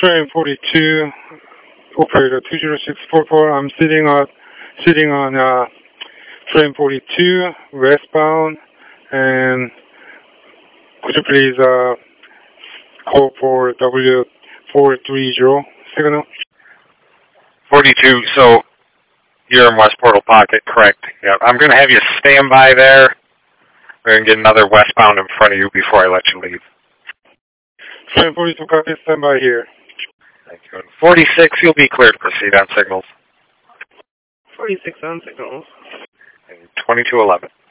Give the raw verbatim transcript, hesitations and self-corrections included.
Train forty-two, operator two zero six four four. I'm sitting on sitting on uh, train forty-two westbound, and could you please uh, call for W four three zero signal? forty-two. So you're in West Portal Pocket, correct? Yeah. I'm going to have you stand by there. We're going to get another westbound in front of you before I let you leave. Train forty-two, copy. Stand by here. Thank you. forty-six, you'll be cleared to proceed on signals. forty-six on signals. And twenty-two eleven.